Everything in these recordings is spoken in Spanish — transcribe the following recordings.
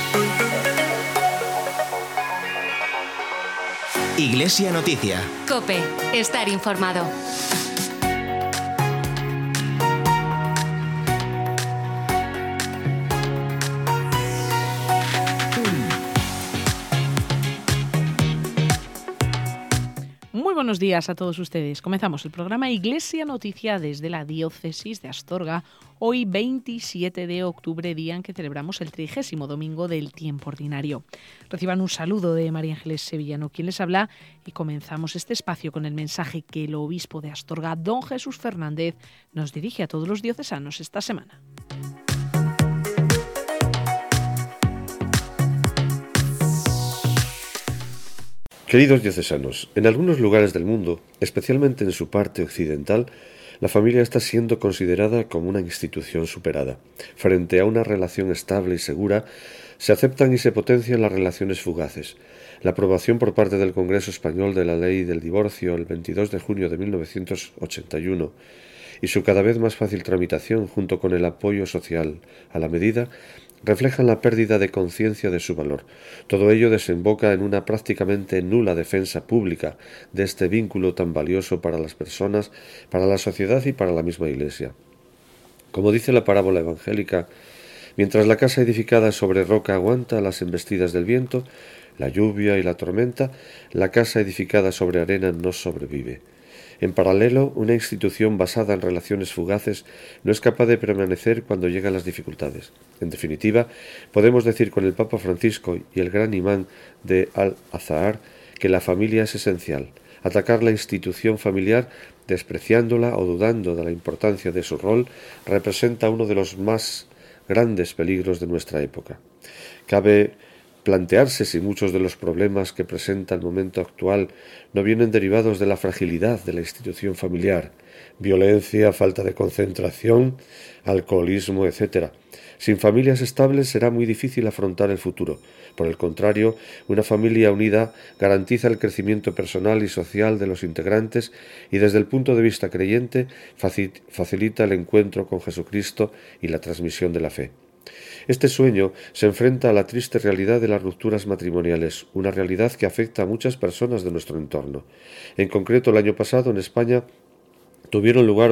Iglesia Noticia. COPE. Estar informado. Muy buenos días a todos ustedes. Comenzamos el programa Iglesia Noticia desde la Diócesis de Astorga, hoy 27 de octubre, día en que celebramos el 30º domingo del tiempo ordinario. Reciban un saludo de María Ángeles Sevillano, quien les habla, y comenzamos este espacio con el mensaje que el obispo de Astorga, don Jesús Fernández, nos dirige a todos los diocesanos esta semana. Queridos diocesanos, en algunos lugares del mundo, especialmente en su parte occidental, la familia está siendo considerada como una institución superada. Frente a una relación estable y segura, se aceptan y se potencian las relaciones fugaces. La aprobación por parte del Congreso Español de la Ley del Divorcio el 22 de junio de 1981 y su cada vez más fácil tramitación junto con el apoyo social a la medida reflejan la pérdida de conciencia de su valor. Todo ello desemboca en una prácticamente nula defensa pública de este vínculo tan valioso para las personas, para la sociedad y para la misma Iglesia. Como dice la parábola evangélica, mientras la casa edificada sobre roca aguanta las embestidas del viento, la lluvia y la tormenta, la casa edificada sobre arena no sobrevive. En paralelo, una institución basada en relaciones fugaces no es capaz de permanecer cuando llegan las dificultades. En definitiva, podemos decir con el Papa Francisco y el gran imán de Al-Azhar que la familia es esencial. Atacar la institución familiar, despreciándola o dudando de la importancia de su rol, representa uno de los más grandes peligros de nuestra época. Cabe plantearse si muchos de los problemas que presenta el momento actual no vienen derivados de la fragilidad de la institución familiar, violencia, falta de concentración, alcoholismo, etc. Sin familias estables será muy difícil afrontar el futuro. Por el contrario, una familia unida garantiza el crecimiento personal y social de los integrantes y desde el punto de vista creyente facilita el encuentro con Jesucristo y la transmisión de la fe. Este sueño se enfrenta a la triste realidad de las rupturas matrimoniales, una realidad que afecta a muchas personas de nuestro entorno. En concreto, el año pasado en España tuvieron lugar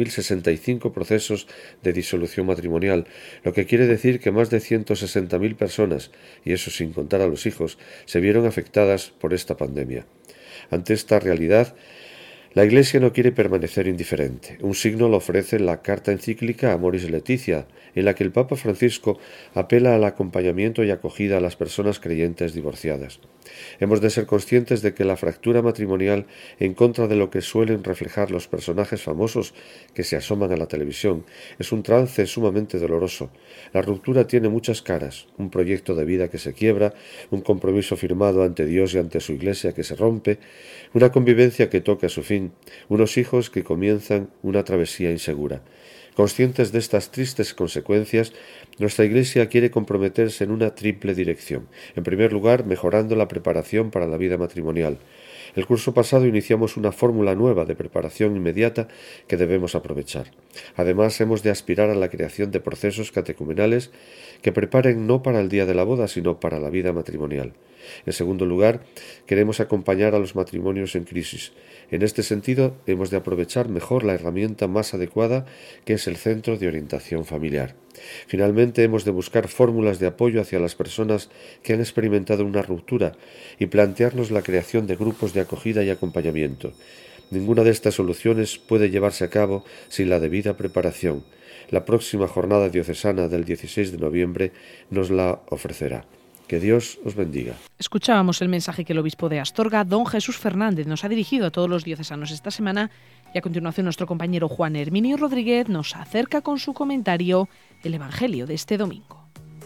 80.065 procesos de disolución matrimonial, lo que quiere decir que más de 160.000 personas, y eso sin contar a los hijos, se vieron afectadas por esta pandemia. Ante esta realidad, la Iglesia no quiere permanecer indiferente. Un signo lo ofrece la carta encíclica Amoris Laetitia, en la que el Papa Francisco apela al acompañamiento y acogida a las personas creyentes divorciadas. Hemos de ser conscientes de que la fractura matrimonial, en contra de lo que suelen reflejar los personajes famosos que se asoman a la televisión, es un trance sumamente doloroso. La ruptura tiene muchas caras: un proyecto de vida que se quiebra, un compromiso firmado ante Dios y ante su Iglesia que se rompe, una convivencia que toca su fin, unos hijos que comienzan una travesía insegura. Conscientes de estas tristes consecuencias, nuestra Iglesia quiere comprometerse en una triple dirección. En primer lugar, mejorando la preparación para la vida matrimonial. El curso pasado iniciamos una fórmula nueva de preparación inmediata que debemos aprovechar. Además, hemos de aspirar a la creación de procesos catecumenales que preparen no para el día de la boda, sino para la vida matrimonial. En segundo lugar, queremos acompañar a los matrimonios en crisis. En este sentido, hemos de aprovechar mejor la herramienta más adecuada, que es el Centro de Orientación Familiar. Finalmente, hemos de buscar fórmulas de apoyo hacia las personas que han experimentado una ruptura y plantearnos la creación de grupos de acogida y acompañamiento. Ninguna de estas soluciones puede llevarse a cabo sin la debida preparación. La próxima jornada diocesana del 16 de noviembre nos la ofrecerá. Que Dios os bendiga. Escuchábamos el mensaje que el obispo de Astorga, don Jesús Fernández, nos ha dirigido a todos los diocesanos esta semana, y a continuación nuestro compañero Juan Herminio Rodríguez nos acerca con su comentario el Evangelio de este domingo.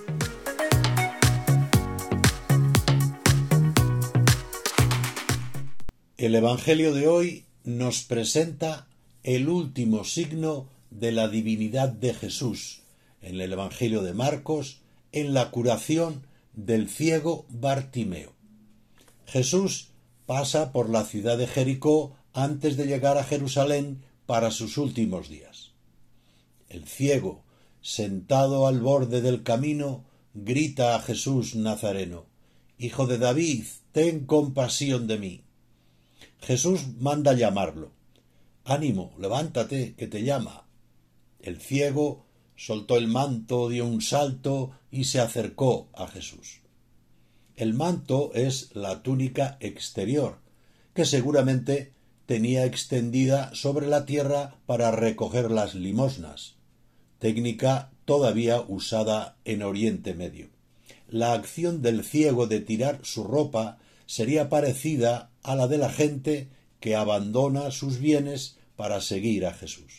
El Evangelio de hoy nos presenta el último signo de la divinidad de Jesús en el Evangelio de Marcos, en la curación del ciego Bartimeo. Jesús pasa por la ciudad de Jericó antes de llegar a Jerusalén para sus últimos días. El ciego, sentado al borde del camino, grita a Jesús Nazareno: «Hijo de David, ten compasión de mí». Jesús manda llamarlo. «Ánimo, levántate, que te llama». El ciego soltó el manto, dio un salto y se acercó a Jesús. El manto es la túnica exterior, que seguramente tenía extendida sobre la tierra para recoger las limosnas, técnica todavía usada en Oriente Medio. La acción del ciego de tirar su ropa sería parecida a la de la gente que abandona sus bienes para seguir a Jesús.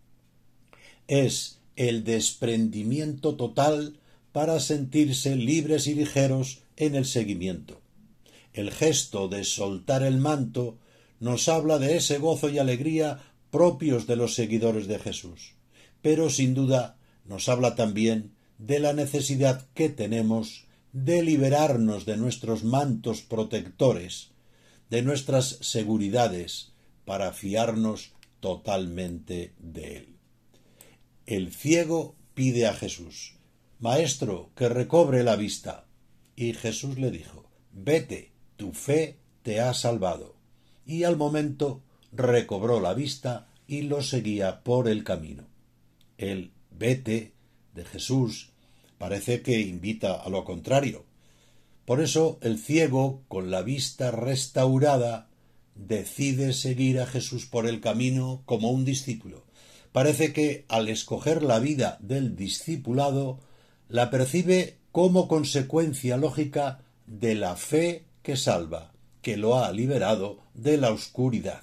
Es el desprendimiento total para sentirse libres y ligeros en el seguimiento. El gesto de soltar el manto nos habla de ese gozo y alegría propios de los seguidores de Jesús, pero sin duda nos habla también de la necesidad que tenemos de liberarnos de nuestros mantos protectores, de nuestras seguridades, para fiarnos totalmente de Él. El ciego pide a Jesús: «Maestro, que recobre la vista». Y Jesús le dijo: «Vete, tu fe te ha salvado». Y al momento recobró la vista y lo seguía por el camino. El «vete» de Jesús parece que invita a lo contrario. Por eso el ciego, con la vista restaurada, decide seguir a Jesús por el camino como un discípulo. Parece que al escoger la vida del discipulado, la percibe como consecuencia lógica de la fe que salva, que lo ha liberado de la oscuridad.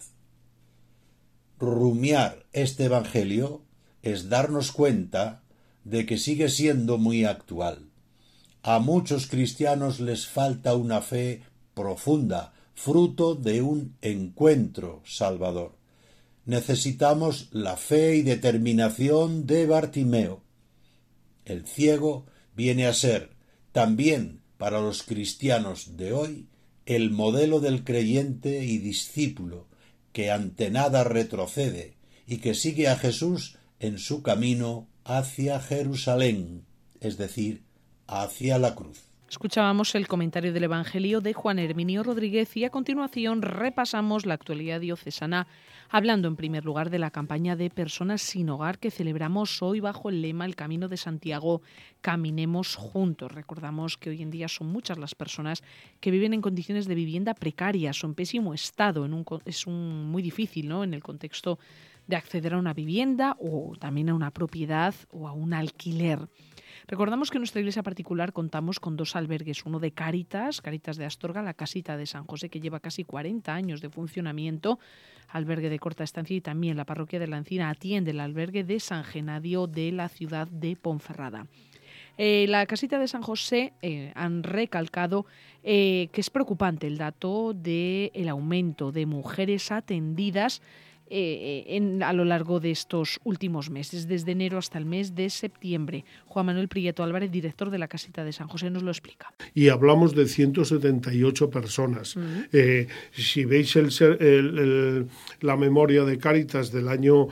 Rumiar este Evangelio es darnos cuenta de que sigue siendo muy actual. A muchos cristianos les falta una fe profunda, fruto de un encuentro salvador. Necesitamos la fe y determinación de Bartimeo. El ciego viene a ser, también para los cristianos de hoy, el modelo del creyente y discípulo que ante nada retrocede y que sigue a Jesús en su camino hacia Jerusalén, es decir, hacia la cruz. Escuchábamos el comentario del Evangelio de Juan Herminio Rodríguez y a continuación repasamos la actualidad diocesana, hablando en primer lugar de la campaña de personas sin hogar que celebramos hoy bajo el lema El Camino de Santiago, caminemos juntos. Recordamos que hoy en día son muchas las personas que viven en condiciones de vivienda precarias o en pésimo estado. Es muy difícil, ¿no?, en el contexto de acceder a una vivienda o también a una propiedad o a un alquiler. Recordamos que en nuestra iglesia particular contamos con 2 albergues, uno de Cáritas de Astorga, la Casita de San José, que lleva casi 40 años de funcionamiento, albergue de corta estancia, y también la parroquia de la Encina atiende el albergue de San Genadio de la ciudad de Ponferrada. La Casita de San José han recalcado que es preocupante el dato del aumento de mujeres atendidas a lo largo de estos últimos meses, desde enero hasta el mes de septiembre. Juan Manuel Prieto Álvarez, director de la Casita de San José, nos lo explica. Y hablamos de 178 personas. Si veis la memoria de Cáritas del año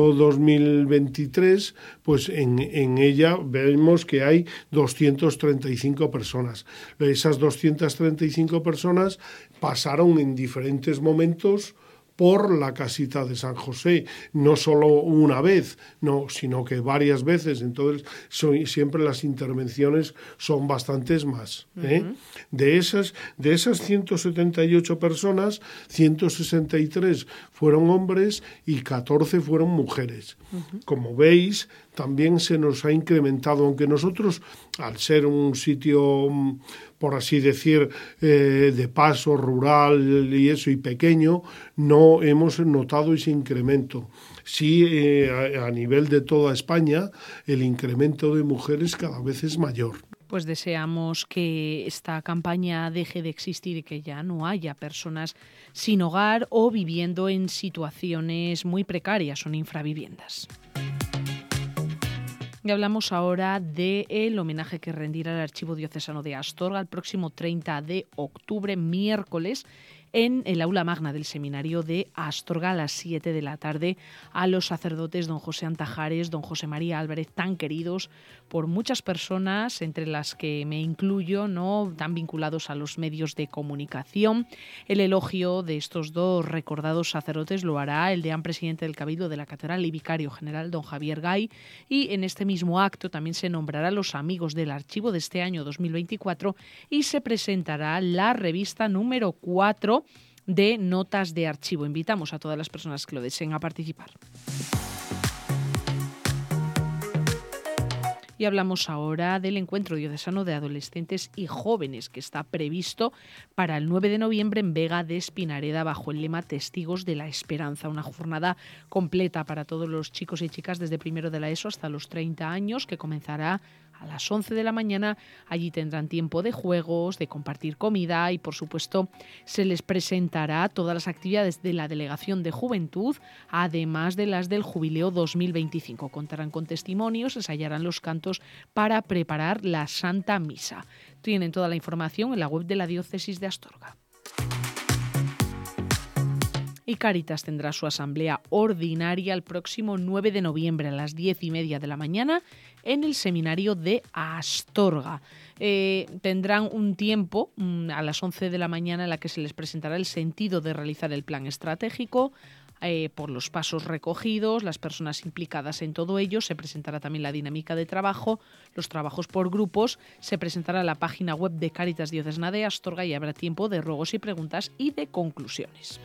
2023, pues en ella vemos que hay 235 personas. Esas 235 personas pasaron en diferentes momentos por la Casita de San José, no solo una vez, no, sino que varias veces. Entonces siempre las intervenciones son bastantes más. De esas 178 personas, 163 fueron hombres y 14 fueron mujeres. Como veis, también se nos ha incrementado, aunque nosotros, al ser un sitio, por así decir, de paso rural y eso, y pequeño, no hemos notado ese incremento. Sí, a nivel de toda España, el incremento de mujeres cada vez es mayor. Pues deseamos que esta campaña deje de existir y que ya no haya personas sin hogar o viviendo en situaciones muy precarias o en infraviviendas. Y hablamos ahora del homenaje que rendirá el Archivo Diocesano de Astorga el próximo 30 de octubre, miércoles, en el aula magna del seminario de Astorga a las 7 de la tarde a los sacerdotes don José Antajares, don José María Álvarez, tan queridos por muchas personas, entre las que me incluyo, ¿no?, tan vinculados a los medios de comunicación. El elogio de estos dos recordados sacerdotes lo hará el deán presidente del Cabildo de la Catedral y vicario general don Javier Gay, y en este mismo acto también se nombrará a los amigos del archivo de este año 2024 y se presentará la revista número 4 de Notas de Archivo. Invitamos a todas las personas que lo deseen a participar. Y hablamos ahora del encuentro diocesano de adolescentes y jóvenes que está previsto para el 9 de noviembre en Vega de Espinareda bajo el lema Testigos de la Esperanza. Una jornada completa para todos los chicos y chicas desde primero de la ESO hasta los 30 años, que comenzará a las 11 de la mañana. Allí tendrán tiempo de juegos, de compartir comida y, por supuesto, se les presentará todas las actividades de la Delegación de Juventud, además de las del Jubileo 2025. Contarán con testimonios, ensayarán los cantos para preparar la Santa Misa. Tienen toda la información en la web de la Diócesis de Astorga. Y Cáritas tendrá su asamblea ordinaria el próximo 9 de noviembre a las 10:30 de la mañana en el seminario de Astorga. Tendrán un tiempo a las 11 de la mañana en la que se les presentará el sentido de realizar el plan estratégico, por los pasos recogidos, las personas implicadas en todo ello. Se presentará también la dinámica de trabajo, los trabajos por grupos, se presentará la página web de Cáritas Diocesana de Astorga y habrá tiempo de ruegos y preguntas y de conclusiones.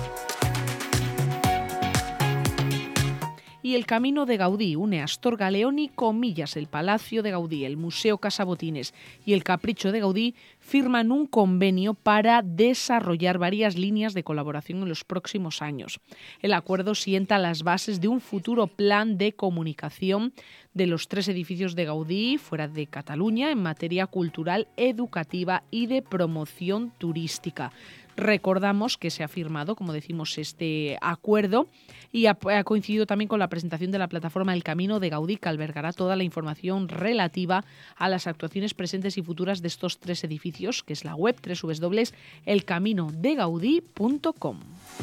Y el Camino de Gaudí une Astorga, León y Comillas. El Palacio de Gaudí, el Museo Casa Botines y el Capricho de Gaudí firman un convenio para desarrollar varias líneas de colaboración en los próximos años. El acuerdo sienta las bases de un futuro plan de comunicación de los 3 edificios de Gaudí fuera de Cataluña en materia cultural, educativa y de promoción turística. Recordamos que se ha firmado, como decimos, este acuerdo y ha coincidido también con la presentación de la plataforma El Camino de Gaudí, que albergará toda la información relativa a las actuaciones presentes y futuras de estos 3 edificios, que es la web www.elcaminodegaudí.com.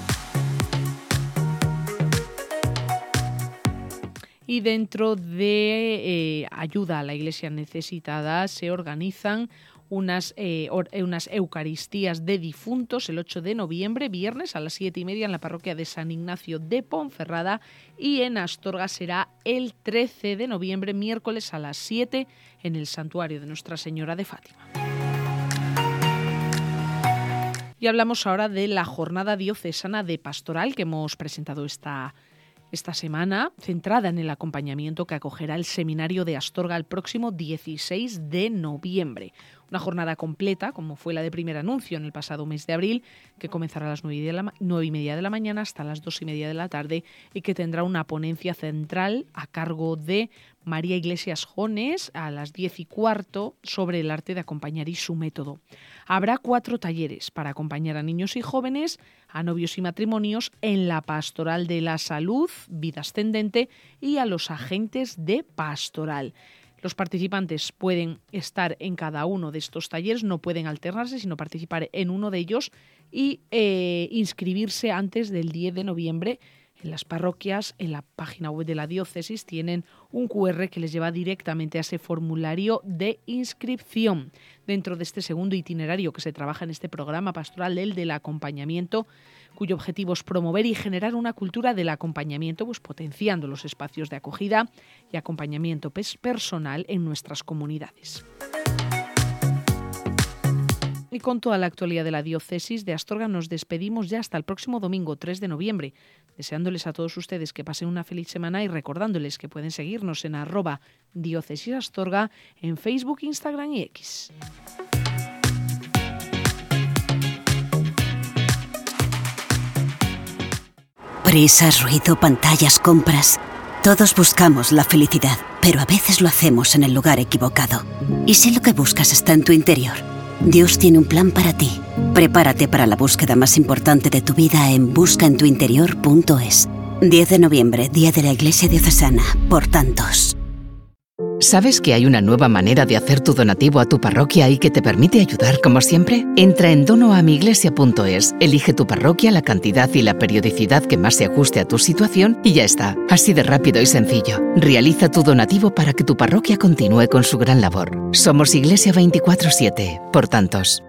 Y dentro de ayuda a la Iglesia necesitada se organizan unas Eucaristías de difuntos el 8 de noviembre, viernes a las 7:30 en la parroquia de San Ignacio de Ponferrada, y en Astorga será el 13 de noviembre, miércoles a las 7 en el santuario de Nuestra Señora de Fátima. Y hablamos ahora de la jornada diocesana de pastoral que hemos presentado esta semana, centrada en el acompañamiento que acogerá el seminario de Astorga el próximo 16 de noviembre. Una jornada completa, como fue la de primer anuncio en el pasado mes de abril, que comenzará a las 9:30 de la mañana hasta las 2:30 de la tarde y que tendrá una ponencia central a cargo de María Iglesias Jones a las 10:15 sobre el arte de acompañar y su método. Habrá 4 talleres para acompañar a niños y jóvenes, a novios y matrimonios en la pastoral de la salud, vida ascendente y a los agentes de pastoral. Los participantes pueden estar en cada uno de estos talleres, no pueden alternarse, sino participar en uno de ellos y inscribirse antes del 10 de noviembre. En las parroquias, en la página web de la diócesis, tienen un QR que les lleva directamente a ese formulario de inscripción. Dentro de este segundo itinerario que se trabaja en este programa pastoral, el del acompañamiento, cuyo objetivo es promover y generar una cultura del acompañamiento, pues potenciando los espacios de acogida y acompañamiento personal en nuestras comunidades. Y con toda la actualidad de la diócesis de Astorga nos despedimos ya hasta el próximo domingo 3 de noviembre, deseándoles a todos ustedes que pasen una feliz semana y recordándoles que pueden seguirnos en @diócesisastorga en Facebook, Instagram y X. Prisas, ruido, pantallas, compras. Todos buscamos la felicidad, pero a veces lo hacemos en el lugar equivocado. ¿Y si lo que buscas está en tu interior? Dios tiene un plan para ti. Prepárate para la búsqueda más importante de tu vida en buscaentuinterior.es. 10 de noviembre, Día de la Iglesia Diocesana, por tantos. ¿Sabes que hay una nueva manera de hacer tu donativo a tu parroquia y que te permite ayudar como siempre? Entra en donoamiglesia.es, elige tu parroquia, la cantidad y la periodicidad que más se ajuste a tu situación y ya está. Así de rápido y sencillo. Realiza tu donativo para que tu parroquia continúe con su gran labor. Somos Iglesia 24/7, por tantos.